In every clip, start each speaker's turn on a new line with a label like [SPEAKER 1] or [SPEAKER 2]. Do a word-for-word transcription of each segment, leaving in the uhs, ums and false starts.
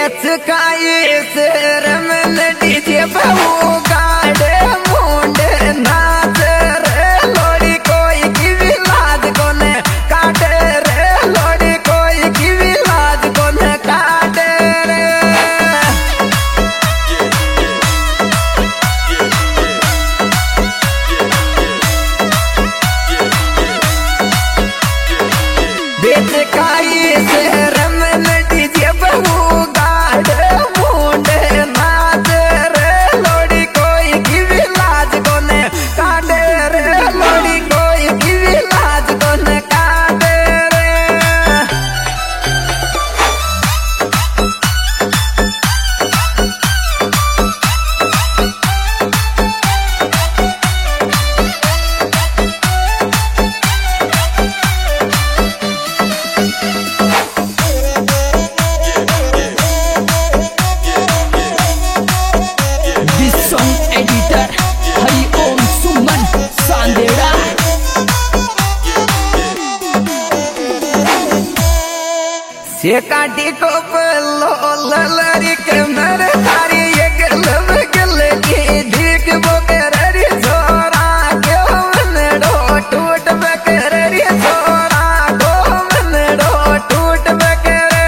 [SPEAKER 1] बेच काई सिर में डीजे बहु गाड़े मुंडे नाच रे लोड़ी कोई की भी लाज कोने काटे रे लोड़ी कोई की भी लाज कोने काटे रे बेच काई सिर में डीजे बहु गाड़े मुंडे नाच रे लोड़ी कोई की भी लाज कोने काटे रे लोड़ी कोई की भी लाज कोने काटे रे से काटी को पलो ललरी के मेरे थारी ये गलब गल की ढीक बकररी छोरा के मन डो टूट बकररी छोरा को मन डो टूट बकरे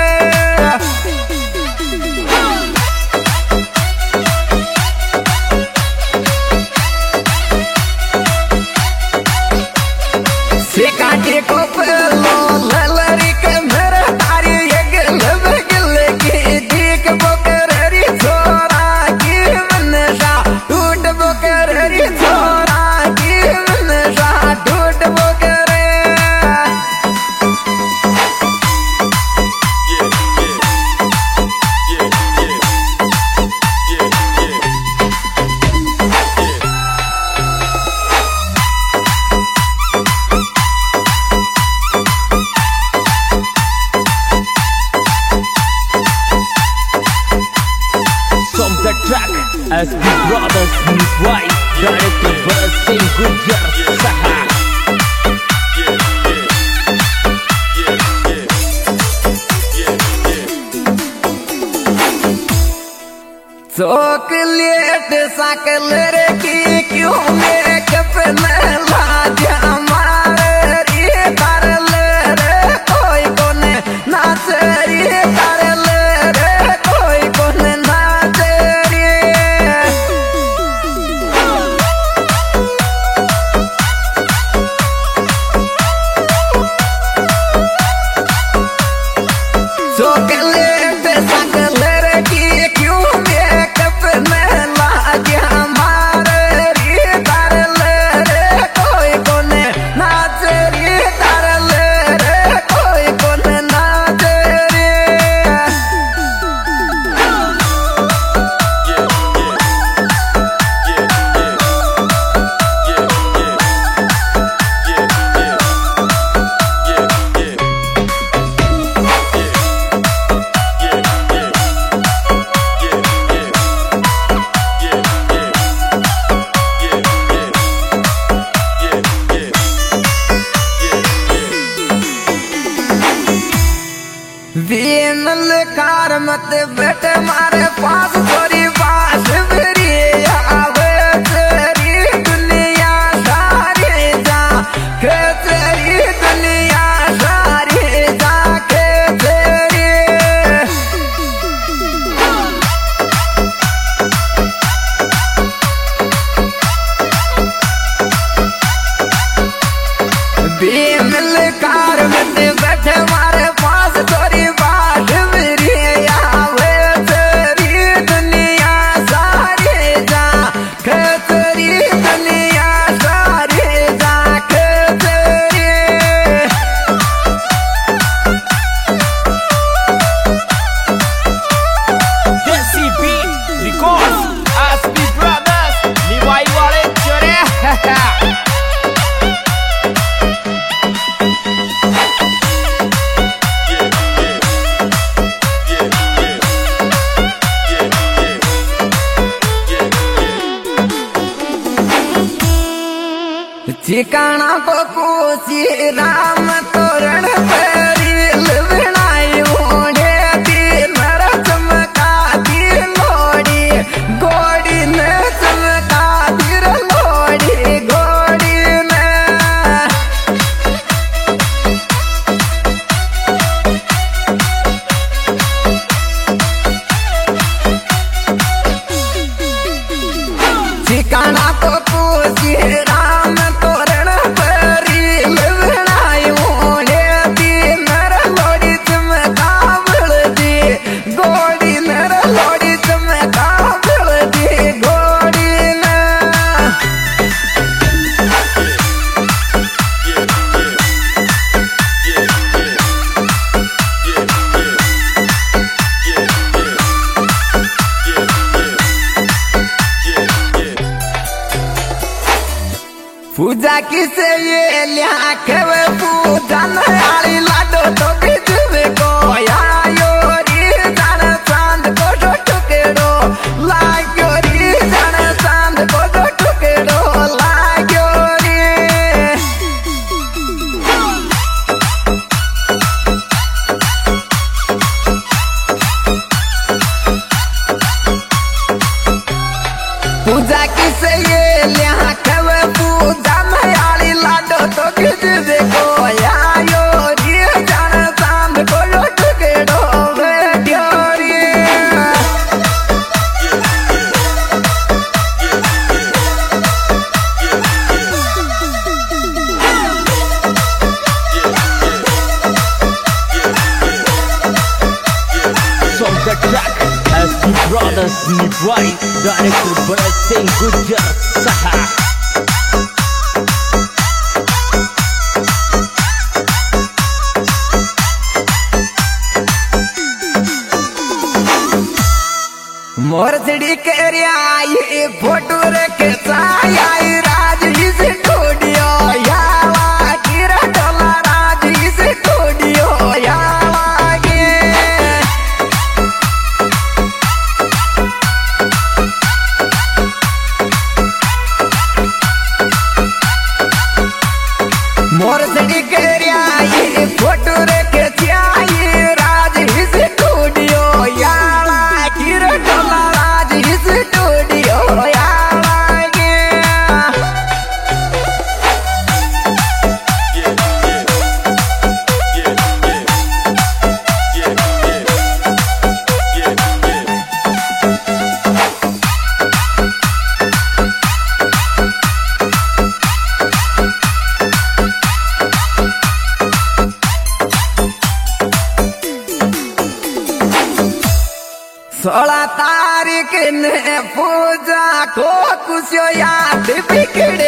[SPEAKER 1] से काटी को पलो ललरी के मेरे
[SPEAKER 2] as Big Brothers Smith White, director Basim Gujar Saha.
[SPEAKER 1] Chocolate साकल रे की क्यों मेरे कपने लाजा मारे रे करल रे कोई कोने नाच रे करल रे कोई कोने नाच रे चॉकलेट साकल रे की क्यों वीनल कार मत बैठ मारे पास थोड़ी बात मेरी आवे तेरी दुनिया सारी जा के तेरी दुनिया सारी जा के तेरी वीनल कार मत बैठ मारे पास थोड़ी ठिकाना को कोसी राम तोरण पर बनाई ओढ़े दी नर चमक पूजा किसे ये लिया खेवे पूजा नयाली लाडो तो बिजवे को आयो री जान चांद को टुकेड़ो लाग्यो री जान चांद को टुकेड़ो लाग्यो री पूजा किसे ये लिया खेवे पूजा नयाली लाडो तो बिजवे को आयो री जान चांद को टुकेड़ो बैठो री
[SPEAKER 2] From the track as the brothers Nivai, directed by Singh Gujar Saha.
[SPEAKER 1] मोर सिड़ी के रिया ये फोटो रखे छाया राज इस स्टूडियो यावा कीरा टोला राज इस स्टूडियो यावा के मोर सिड़ी के रिया ये फोटो रखे छाया राज इस स्टूडियो यावा कीरा टोला राज इस स्टूडियो यावा के सोलह तारीख ने पूजा को खुशियों याद बिगड़े